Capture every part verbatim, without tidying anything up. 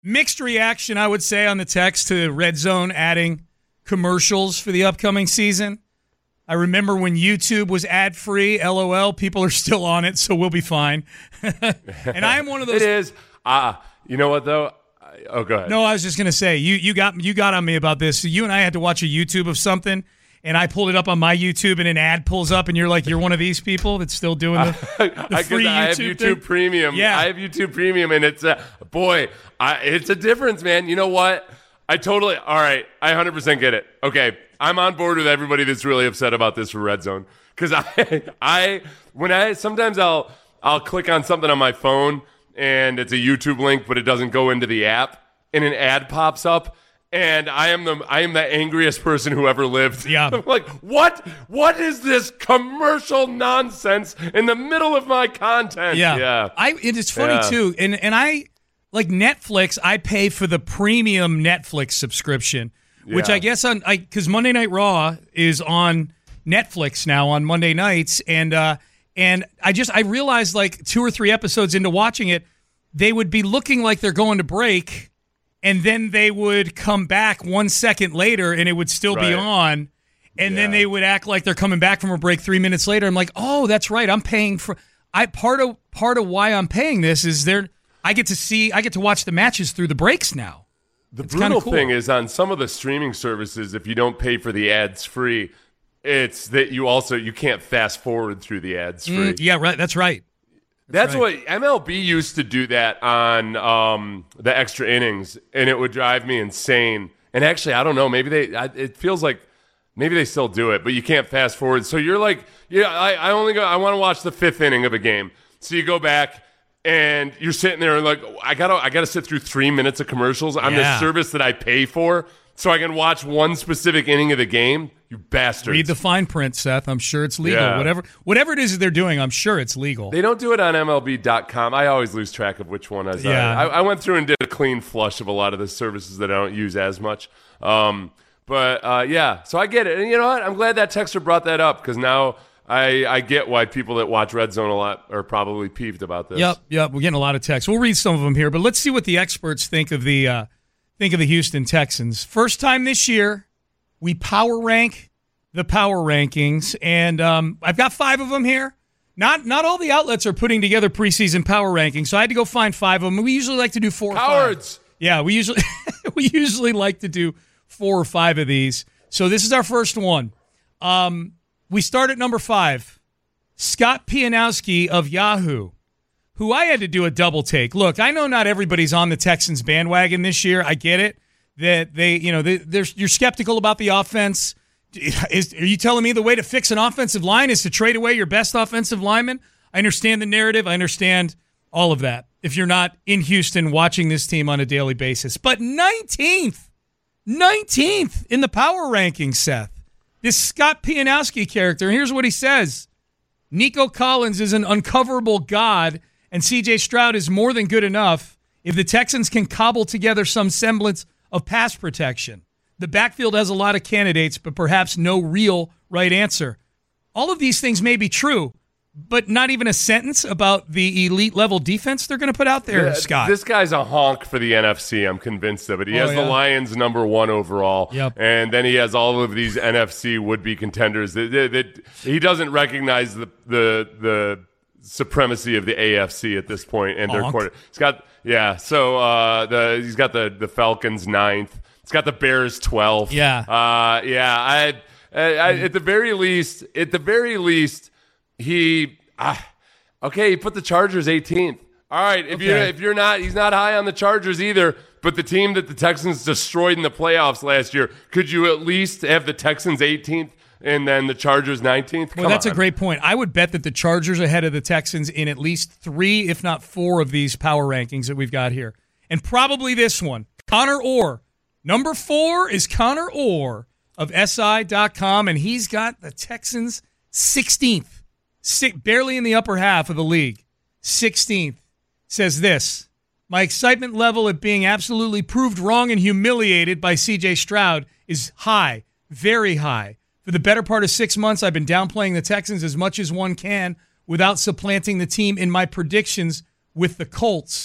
Mixed reaction, I would say, on the text to Red Zone adding commercials for the upcoming season. I remember when YouTube was ad-free, LOL, people are still on it, so we'll be fine. And I am one of those. It is. Uh, you know what, though? I, oh, go ahead. No, I was just going to say, you you got you got on me about this. So you and I had to watch a YouTube of something, and I pulled it up on my YouTube, and an ad pulls up, and you're like, you're one of these people that's still doing the, the I, free I, YouTube I have YouTube thing? Premium. Yeah. I have YouTube Premium, and it's, uh, boy, I, it's a difference, man. You know what? I totally, all right, I one hundred percent get it. Okay, I'm on board with everybody that's really upset about this for Red Zone. Because I, I, when I, sometimes I'll, I'll click on something on my phone, and it's a YouTube link, but it doesn't go into the app, and an ad pops up, and I am the, I am the angriest person who ever lived. Yeah. I'm like, what, what is this commercial nonsense in the middle of my content? Yeah. Yeah. I, it is funny, Yeah. too, and, and I, like Netflix, I pay for the premium Netflix subscription, which Yeah. I guess on, I because Monday Night Raw is on Netflix now on Monday nights, and uh, and I just, I realized like two or three episodes into watching it, they would be looking like they're going to break, and then they would come back one second later, and it would still be Right. on, and then Yeah. they would act like they're coming back from a break three minutes later. I'm like, oh, that's right, I'm paying for. I part of part of why I'm paying this is they're. I get to see, I get to watch the matches through the breaks now. The It's kinda brutal cool. thing is on some of the streaming services, if you don't pay for the ads free, it's that you also, you can't fast forward through the ads free. Mm, yeah, right. That's right. That's right. what M L B used to do that on um, the extra innings, and it would drive me insane. And actually, I don't know. Maybe they. I, it feels like maybe they still do it, but you can't fast forward. So you're like, yeah, I, I only go. I want to watch the fifth inning of a game. So you go back, and you're sitting there and like, I gotta, I gotta sit through three minutes of commercials on Yeah. the service that I pay for, so I can watch one specific inning of the game. You bastards! Read the fine print, Seth. I'm sure it's legal. Yeah. Whatever whatever it is that they're doing, I'm sure it's legal. They don't do it on M L B dot com. I always lose track of which one. As Yeah. I, I went through and did a clean flush of a lot of the services that I don't use as much. Um, but uh, yeah, so I get it. And you know what? I'm glad that texter brought that up because now I, I get why people that watch Red Zone a lot are probably peeved about this. Yep, yep. We're getting a lot of texts. We'll read some of them here, but let's see what the experts think of the uh, think of the Houston Texans. First time this year, we power rank the power rankings, and um, I've got five of them here. Not not all the outlets are putting together preseason power rankings, so I had to go find five of them. We usually like to do four. Cowards. Or five. Yeah, we usually we usually like to do four or five of these. So this is our first one. Um, we start at number five. Scott Pianowski of Yahoo, who I had to do a double take. Look, I know not everybody's on the Texans bandwagon this year. I get it. That they, you know, they, they're, you're skeptical about the offense. Is, are you telling me the way to fix an offensive line is to trade away your best offensive lineman? I understand the narrative. I understand all of that if you're not in Houston watching this team on a daily basis. But nineteenth, nineteenth in the power rankings, Seth. This Scott Pianowski character, and here's what he says. Nico Collins is an uncoverable god, and C J Stroud is more than good enough if the Texans can cobble together some semblance of pass protection. The backfield has a lot of candidates, but perhaps no real right answer. All of these things may be true, but not even a sentence about the elite level defense they're going to put out there, Yeah, Scott. This guy's a honk for the N F C. I'm convinced of it. He Oh, has yeah. the Lions number one overall, Yep. and then he has all of these N F C would-be contenders. That, that, that he doesn't recognize the the the supremacy of the A F C at this point, and their Honk. quarter. He's got yeah. So uh, the he's got the the Falcons ninth. He's got the Bears twelfth. Yeah. uh, yeah. I, I, I at the very least, at the very least, he. Ah, okay, he put the Chargers eighteenth. All right, if Okay. you're if you're not, he's not high on the Chargers either. But the team that the Texans destroyed in the playoffs last year, could you at least have the Texans eighteenth and then the Chargers nineteenth? Well, that's a great point. I would bet that the Chargers are ahead of the Texans in at least three, if not four, of these power rankings that we've got here. And probably this one. Connor Orr. Number four is Connor Orr of S I dot com, and he's got the Texans sixteenth. Six, barely in the upper half of the league. sixteenth. Says this. My excitement level at being absolutely proved wrong and humiliated by C J Stroud is high, very high. For the better part of six months, I've been downplaying the Texans as much as one can without supplanting the team in my predictions with the Colts.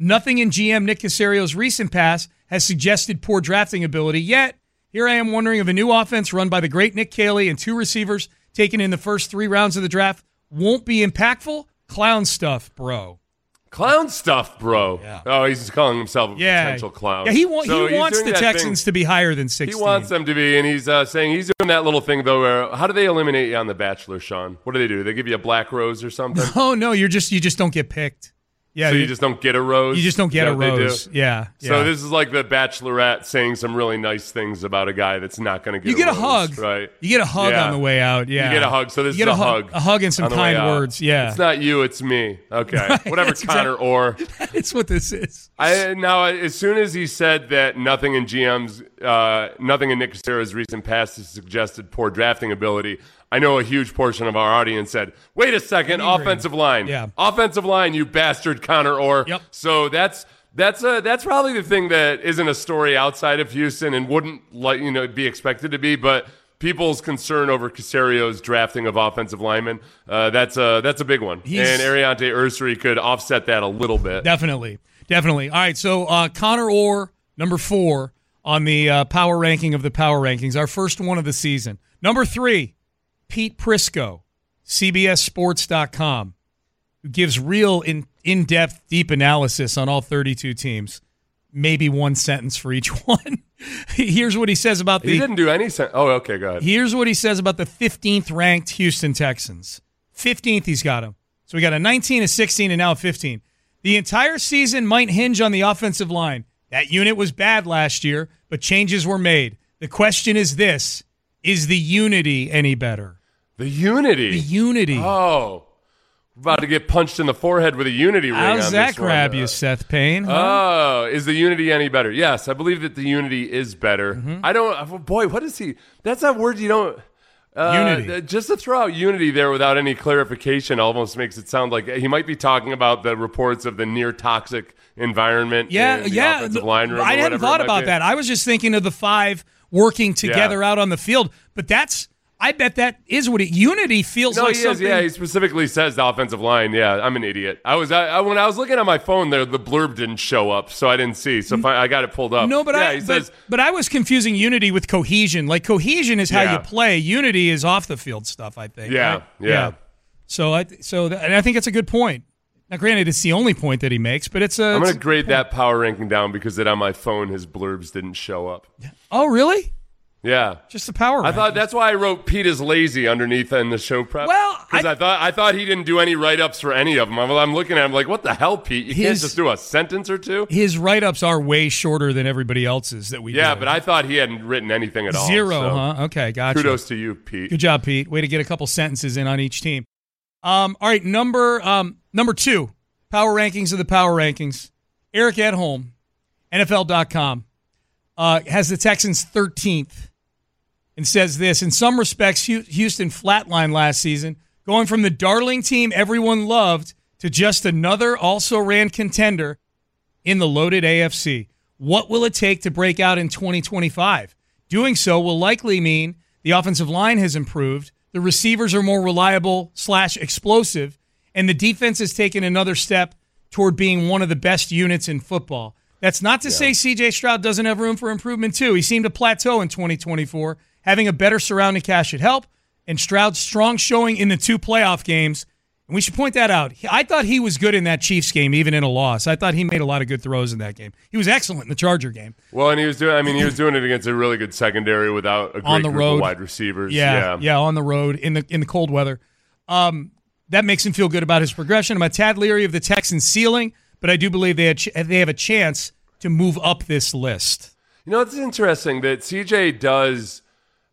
Nothing in G M Nick Casario's recent past has suggested poor drafting ability, yet here I am wondering if a new offense run by the great Nick Caley and two receivers taken in the first three rounds of the draft won't be impactful. Clown stuff, bro. Clown stuff, bro. Yeah. Oh, he's calling himself a yeah. potential clown. Yeah, he, wa- so he wants the Texans thing. to be higher than sixteen. He wants them to be, and he's uh, saying he's doing that little thing, though, where how do they eliminate you on The Bachelor, Sean? What do they do? They give you a black rose or something? Oh, no, you're just you just don't get picked. Yeah, so you just don't get a rose? You just don't get a rose. Yeah, yeah. So this is like the Bachelorette saying some really nice things about a guy that's not going to get you get a, a rose, hug, right? You get a hug yeah. on the way out. Yeah, you get a hug. So this you is get a, a hug, a hug and some kind words. Yeah, it's not you, it's me. Okay, right, whatever, Connor exactly, Orr. That's what this is. I now as soon as he said that nothing in G M's, uh, nothing in Nick Caserio's recent past has suggested poor drafting ability, I know a huge portion of our audience said, wait a second, offensive line. Yeah. Offensive line, you bastard, Connor Orr. Yep. So that's that's a, that's probably the thing that isn't a story outside of Houston and wouldn't like you know be expected to be, but people's concern over Caserio's drafting of offensive linemen, uh, that's a that's a big one. He's, and Ariante Ursary could offset that a little bit. Definitely. Definitely. All right, so uh, Connor Orr, number four on the uh, power ranking of the power rankings, our first one of the season. Number three, Pete Prisco, C B S Sports dot com, who gives real in, in-depth, deep analysis on all thirty-two teams. Maybe one sentence for each one. Here's what he says about the... He didn't do any sen- Oh, okay, go ahead. Here's what he says about the fifteenth ranked Houston Texans. fifteenth he's got him. So we got a nineteen, a sixteen, and now a fifteen. The entire season might hinge on the offensive line. That unit was bad last year, but changes were made. The question is this: is the unity any better? The unity. The unity. Oh. We're about to get punched in the forehead with a unity ring. How's on that this grab one. you, Uh, Seth Payne? Huh? Oh, is the unity any better? Yes, I believe that the unity is better. Mm-hmm. I don't, boy, what is he? That's a word you don't. Uh, Unity. th- Just to throw out unity there without any clarification almost makes it sound like he might be talking about the reports of the near toxic environment. Yeah, in the yeah. offensive line room I or hadn't whatever thought it might about be. that. I was just thinking of the five working together Yeah. out on the field. But that's, I bet that is what it. Unity feels No, like he something. is. Yeah, he specifically says the offensive line. Yeah, I'm an idiot. I was I, I, when I was looking at my phone there, the blurb didn't show up, so I didn't see. So fi- I got it pulled up. No, but yeah, I he but, says but I was confusing unity with cohesion. Like cohesion is how Yeah. you play. Unity is off the field stuff. I think. Yeah, right? yeah. So I so that, and I think it's a good point. Now, granted, it's the only point that he makes, but it's a. I'm it's going to a grade point. that power ranking down because that on my phone his blurbs didn't show up. Oh, really? Yeah. Just the power. I thought rankings. that's why I wrote Pete is lazy underneath in the show prep. Well, because I- I, thought I thought he didn't do any write ups for any of them. I'm, I'm looking at him like, what the hell, Pete? You can't His- just do a sentence or two. his write-ups are way shorter than everybody else's that we. Yeah, do. but I thought he hadn't written anything at all. Zero, so huh? Okay, gotcha. Kudos to you, Pete. Good job, Pete. Way to get a couple sentences in on each team. Um, all right, number um, number two, power rankings of the power rankings. Eric Edholm, N F L dot com, uh, has the Texans thirteenth and says this: in some respects, Hu- Houston flatlined last season, going from the darling team everyone loved to just another also-ran contender in the loaded A F C. What will it take to break out in twenty twenty-five? Doing so will likely mean the offensive line has improved, the receivers are more reliable slash explosive, and the defense has taken another step toward being one of the best units in football. That's not to say C J Stroud doesn't have room for improvement, too. He seemed to plateau in twenty twenty-four. Having a better surrounding cast should help, and Stroud's strong showing in the two playoff games, and we should point that out. I thought he was good in that Chiefs game, even in a loss. I thought he made a lot of good throws in that game. He was excellent in the Charger game. Well, and he was doing. I mean, he was doing it against a really good secondary without a great On the group road. of wide receivers. Yeah, Yeah, yeah, on the road in the in the cold weather. Um, that makes him feel good about his progression. I'm a tad leery of the Texans' ceiling, but I do believe they had ch- they have a chance to move up this list. You know, it's interesting that C J does.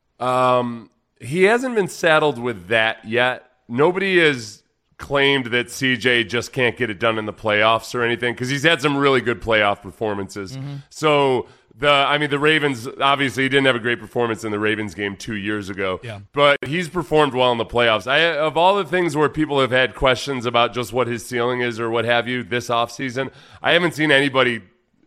Um, he hasn't been saddled with that yet. Nobody has claimed that C J just can't get it done in the playoffs or anything because he's had some really good playoff performances. Mm-hmm. So the, I mean, the Ravens obviously he didn't have a great performance in the Ravens game two years ago. Yeah. But he's performed well in the playoffs. I, of all the things where people have had questions about just what his ceiling is or what have you this offseason, I haven't seen anybody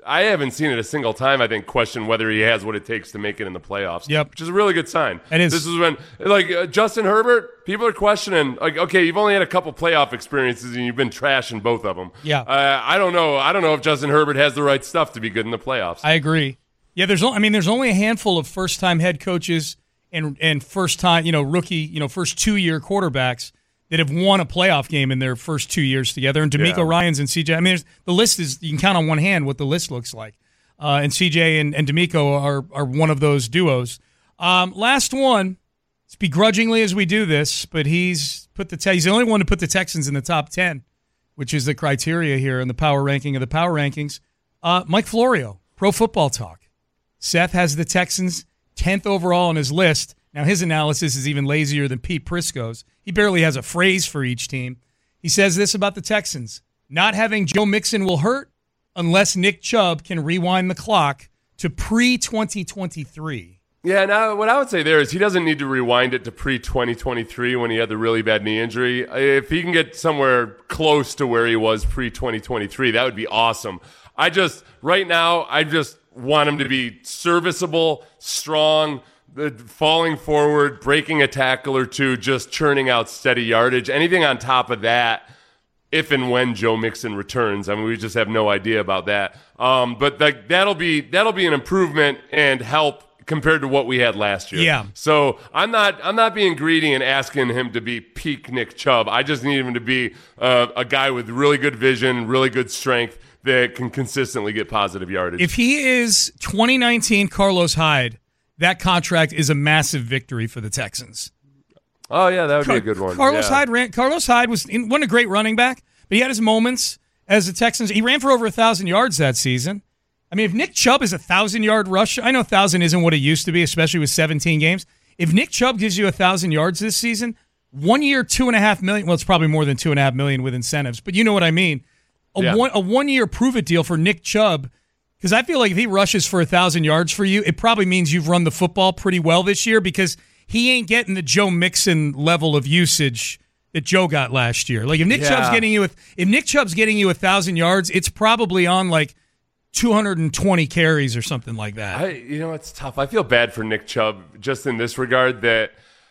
I haven't seen it a single time, I think, question whether he has what it takes to make it in the playoffs. Yep. Which is a really good sign. It is. This is when, like, uh, Justin Herbert, people are questioning, like, okay, you've only had a couple playoff experiences and you've been trashing both of them. Yeah. Uh, I don't know. I don't know if Justin Herbert has the right stuff to be good in the playoffs. I agree. Yeah, there's, I mean, there's only a handful of first-time head coaches and and first-time, you know, rookie, you know, first two-year quarterbacks that have won a playoff game in their first two years together. And D'Amico Yeah. Ryans and C J. I mean, there's, the list is, you can count on one hand what the list looks like. Uh, and C J and, and D'Amico are are one of those duos. Um, last one, it's begrudgingly as we do this, but he's put the te- he's the only one to put the Texans in the top ten, which is the criteria here in the power ranking of the power rankings. Uh, Mike Florio, Pro Football Talk. Seth has the Texans tenth overall on his list. Now, his analysis is even lazier than Pete Prisco's. He barely has a phrase for each team. He says this about the Texans. Not having Joe Mixon will hurt unless Nick Chubb can rewind the clock to pre twenty twenty-three. Yeah, now what I would say there is he doesn't need to rewind it to pre twenty twenty-three when he had the really bad knee injury. If he can get somewhere close to where he was pre twenty twenty-three, that would be awesome. I just, right now, I just want him to be serviceable, strong, falling forward, breaking a tackle or two, just churning out steady yardage. Anything on top of that, if and when Joe Mixon returns. I mean, we just have no idea about that. Um, but like that'll be that'll be an improvement and help compared to what we had last year. Yeah. So I'm not I'm not being greedy and asking him to be peak Nick Chubb. I just need him to be uh, a guy with really good vision, really good strength that can consistently get positive yardage. If he is twenty nineteen Carlos Hyde, that contract is a massive victory for the Texans. Oh yeah, that would be a good one. Carlos yeah. Hyde ran. Carlos Hyde was in, wasn't a great running back, but he had his moments as the Texans. He ran for over a thousand yards that season. I mean, if Nick Chubb is a thousand yard rush, I know thousand isn't what it used to be, especially with seventeen games. If Nick Chubb gives you a thousand yards this season, one year, two and a half million. Well, it's probably more than two and a half million with incentives, but you know what I mean. A yeah. one a one year prove it deal for Nick Chubb. Because I feel like if he rushes for a thousand yards for you, it probably means you've run the football pretty well this year because he ain't getting the Joe Mixon level of usage that Joe got last year. Like if Nick yeah. Chubb's getting you, a, if Nick Chubb's getting you a thousand yards, it's probably on like two hundred twenty carries or something like that. I, you know, it's tough. I feel bad for Nick Chubb just in this regard that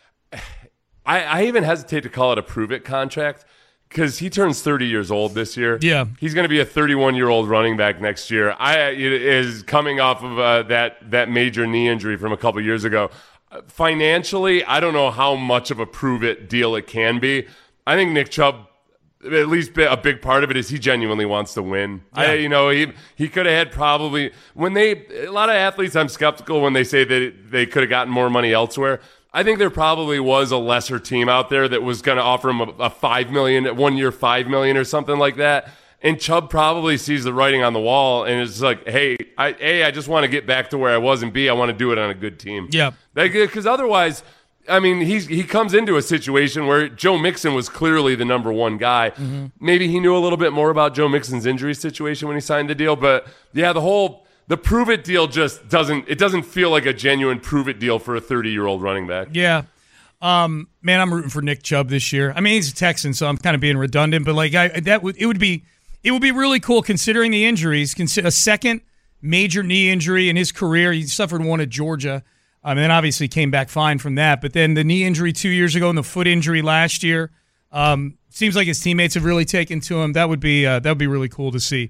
I, I even hesitate to call it a prove it contract. Because he turns thirty years old this year. Yeah. He's going to be a thirty-one-year-old running back next year. I is coming off of uh, that that major knee injury from a couple years ago. Uh, financially, I don't know how much of a prove-it deal it can be. I think Nick Chubb, at least a big part of it is he genuinely wants to win. Yeah. I, you know, he he could have had probably when they a lot of athletes. I'm skeptical when they say that they could have gotten more money elsewhere. I think there probably was a lesser team out there that was going to offer him a, a five million, one year five million or something like that. And Chubb probably sees the writing on the wall and is like, "Hey, I, a, I just want to get back to where I was, and B, I want to do it on a good team." Yeah, because otherwise, I mean, he's he comes into a situation where Joe Mixon was clearly the number one guy. Mm-hmm. Maybe he knew a little bit more about Joe Mixon's injury situation when he signed the deal, but yeah, the whole. The prove it deal just doesn't it doesn't feel like a genuine prove it deal for a thirty-year-old running back. Yeah. Um, man, I'm rooting for Nick Chubb this year. I mean, he's a Texan, so I'm kind of being redundant, but like I that would it would be it would be really cool considering the injuries, a second major knee injury in his career. He suffered one at Georgia. Um, and then obviously came back fine from that, but then the knee injury two years ago and the foot injury last year. Um, seems like his teammates have really taken to him. That would be uh, that would be really cool to see.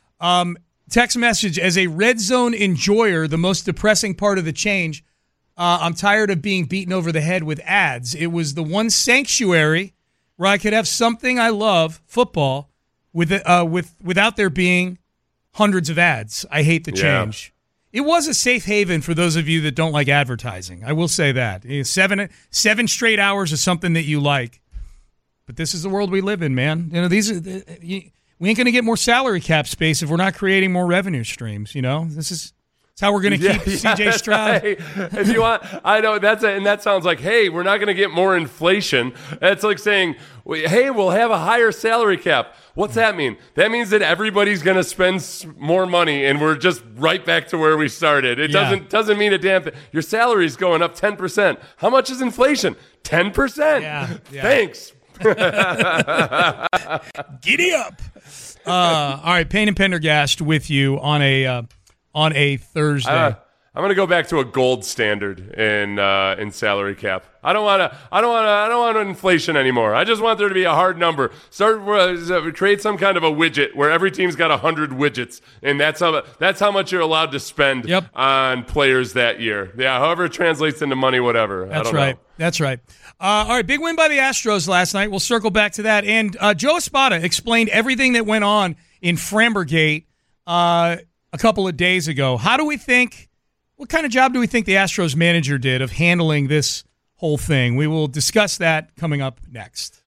Um Text message, as a red zone enjoyer, the most depressing part of the change, uh, I'm tired of being beaten over the head with ads. It was the one sanctuary where I could have something I love, football, with uh, with without there being hundreds of ads. I hate the change. Yeah. It was a safe haven for those of you that don't like advertising. I will say that. Seven, seven straight hours of something that you like. But this is the world we live in, man. You know, these are... You, we ain't going to get more salary cap space if we're not creating more revenue streams. You know, this is it's how we're going to keep yeah, C J Stroud. Hey, if you want, I know that's a, and that sounds like, hey, we're not going to get more inflation. That's like saying, hey, we'll have a higher salary cap. What's that mean? That means that everybody's going to spend more money, and we're just right back to where we started. It yeah. doesn't doesn't mean a damn thing. Your salary's going up ten percent. How much is inflation? ten percent. Yeah, yeah. Thanks. Giddy up. Uh, all right, Payne and Pendergast with you on a uh, on a Thursday. Uh, I'm gonna go back to a gold standard in uh, in salary cap. I don't want to. I don't want to. I don't want inflation anymore. I just want there to be a hard number. Start uh, create some kind of a widget where every team's got a hundred widgets, and that's how that's how much you're allowed to spend yep. on players that year. Yeah, however it translates into money, whatever. That's I don't right. know. That's right. Uh, all right, big win by the Astros last night. We'll circle back to that. And uh, Joe Espada explained everything that went on in Frambergate uh, a couple of days ago. How do we think? What kind of job do we think the Astros manager did of handling this whole thing? We will discuss that coming up next.